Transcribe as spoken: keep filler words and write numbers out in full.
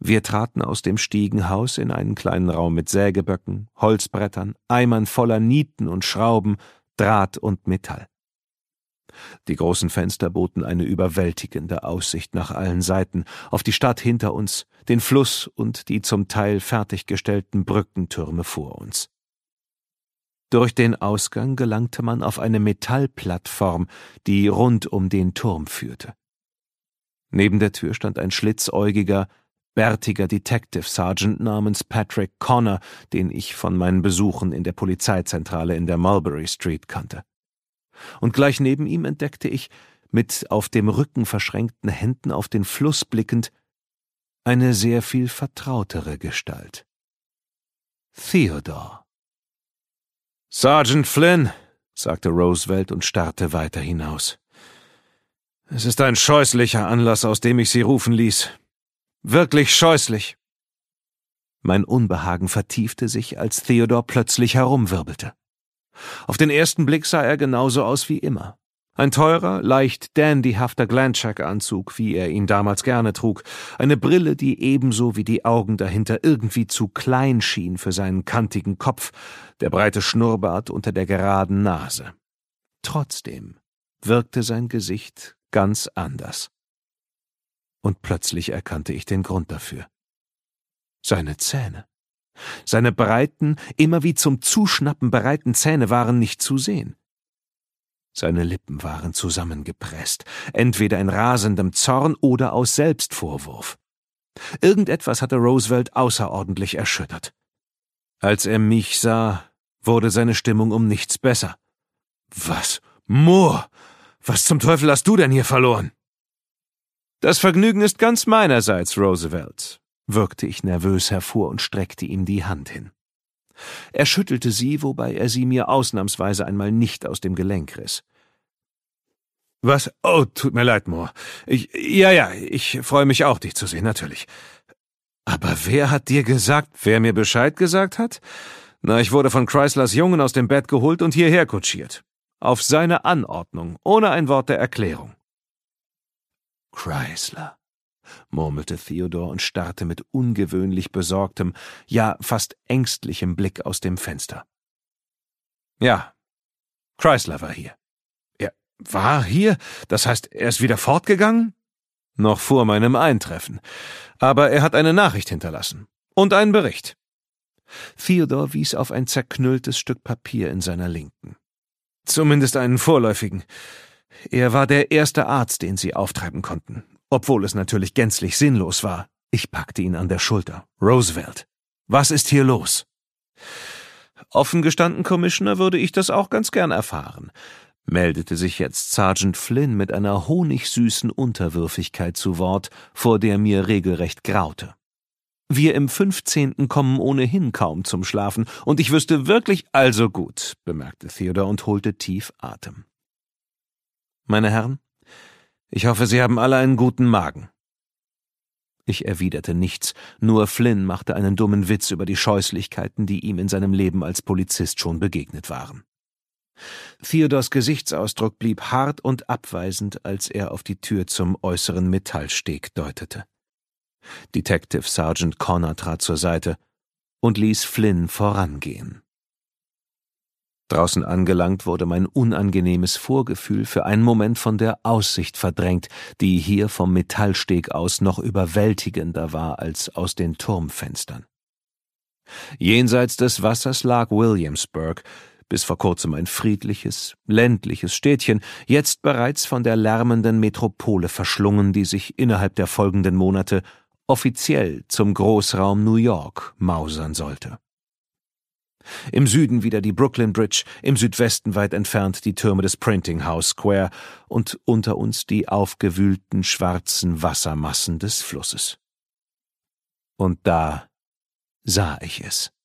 Wir traten aus dem Stiegenhaus in einen kleinen Raum mit Sägeböcken, Holzbrettern, Eimern voller Nieten und Schrauben, Draht und Metall. Die großen Fenster boten eine überwältigende Aussicht nach allen Seiten, auf die Stadt hinter uns, den Fluss und die zum Teil fertiggestellten Brückentürme vor uns. Durch den Ausgang gelangte man auf eine Metallplattform, die rund um den Turm führte. Neben der Tür stand ein schlitzäugiger, bärtiger Detective Sergeant namens Patrick Connor, den ich von meinen Besuchen in der Polizeizentrale in der Mulberry Street kannte. Und gleich neben ihm entdeckte ich, mit auf dem Rücken verschränkten Händen auf den Fluss blickend, eine sehr viel vertrautere Gestalt. Theodore. »Sergeant Flynn«, sagte Roosevelt und starrte weiter hinaus. »Es ist ein scheußlicher Anlass, aus dem ich Sie rufen ließ. Wirklich scheußlich.« Mein Unbehagen vertiefte sich, als Theodore plötzlich herumwirbelte. Auf den ersten Blick sah er genauso aus wie immer. Ein teurer, leicht dandyhafter Glancheck-Anzug, wie er ihn damals gerne trug, eine Brille, die ebenso wie die Augen dahinter irgendwie zu klein schien für seinen kantigen Kopf, der breite Schnurrbart unter der geraden Nase. Trotzdem wirkte sein Gesicht ganz anders. Und plötzlich erkannte ich den Grund dafür. Seine Zähne. Seine breiten, immer wie zum Zuschnappen bereiten Zähne waren nicht zu sehen. Seine Lippen waren zusammengepresst, entweder in rasendem Zorn oder aus Selbstvorwurf. Irgendetwas hatte Roosevelt außerordentlich erschüttert. Als er mich sah, wurde seine Stimmung um nichts besser. »Was? Moore? Was zum Teufel hast du denn hier verloren?« »Das Vergnügen ist ganz meinerseits, Roosevelt«, würgte ich nervös hervor und streckte ihm die Hand hin. Er schüttelte sie, wobei er sie mir ausnahmsweise einmal nicht aus dem Gelenk riss. »Was? Oh, tut mir leid, Moore. Ich, ja, ja, ich freue mich auch, dich zu sehen, natürlich. Aber wer hat dir gesagt, wer mir Bescheid gesagt hat? Na, ich wurde von Chryslers Jungen aus dem Bett geholt und hierher kutschiert. Auf seine Anordnung, ohne ein Wort der Erklärung.« »Chrysler«, murmelte Theodore und starrte mit ungewöhnlich besorgtem, ja fast ängstlichem Blick aus dem Fenster. »Ja, Chrysler war hier.« »Er war hier? Das heißt, er ist wieder fortgegangen?« »Noch vor meinem Eintreffen. Aber er hat eine Nachricht hinterlassen. Und einen Bericht.« Theodore wies auf ein zerknülltes Stück Papier in seiner Linken. »Zumindest einen vorläufigen. Er war der erste Arzt, den sie auftreiben konnten. Obwohl es natürlich gänzlich sinnlos war.« Ich packte ihn an der Schulter. »Roosevelt, was ist hier los?« »Offen gestanden, Commissioner, würde ich das auch ganz gern erfahren«, meldete sich jetzt Sergeant Flynn mit einer honigsüßen Unterwürfigkeit zu Wort, vor der mir regelrecht graute. »Wir im fünfzehnten kommen ohnehin kaum zum Schlafen, und ich wüsste wirklich...« »Also gut«, bemerkte Theodore und holte tief Atem. »Meine Herren, ich hoffe, Sie haben alle einen guten Magen.« Ich erwiderte nichts, nur Flynn machte einen dummen Witz über die Scheußlichkeiten, die ihm in seinem Leben als Polizist schon begegnet waren. Theodors Gesichtsausdruck blieb hart und abweisend, als er auf die Tür zum äußeren Metallsteg deutete. Detective Sergeant Connor trat zur Seite und ließ Flynn vorangehen. Draußen angelangt wurde mein unangenehmes Vorgefühl für einen Moment von der Aussicht verdrängt, die hier vom Metallsteg aus noch überwältigender war als aus den Turmfenstern. Jenseits des Wassers lag Williamsburg, bis vor kurzem ein friedliches, ländliches Städtchen, jetzt bereits von der lärmenden Metropole verschlungen, die sich innerhalb der folgenden Monate offiziell zum Großraum New York mausern sollte. Im Süden wieder die Brooklyn Bridge, im Südwesten weit entfernt die Türme des Printing House Square und unter uns die aufgewühlten schwarzen Wassermassen des Flusses. Und da sah ich es.